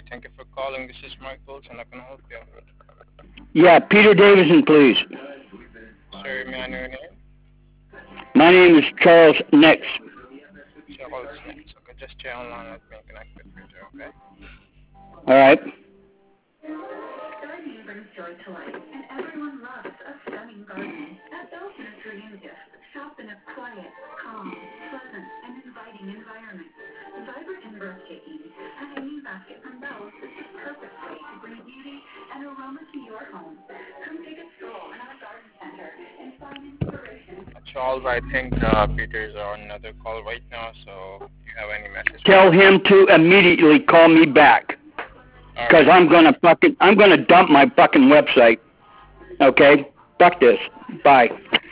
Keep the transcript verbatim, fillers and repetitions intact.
Thank you for calling. This is Michael, and I can help you. Yeah, Peter Davison, please. Sir, may I know your name? My name is Charles Nix. Charles Nix. Okay, just stay online. Let me connect with Peter, okay? All right. Gardening brings joy to life, and everyone loves a stunning garden. At Bell's Nursery and Gifts, shop in a quiet, calm, pleasant, and inviting environment. Vibrant and breathtaking, a hanging basket from Bell's is the perfect way to bring beauty and aroma to your home. Come take a stroll in our garden center and find inspiration. Charles, I think uh, Peter is on another call right now, so do you have any message for Tell him? him to immediately call me back, because Alright. I'm gonna fucking I'm gonna dump my fucking website. Okay, fuck this. Bye.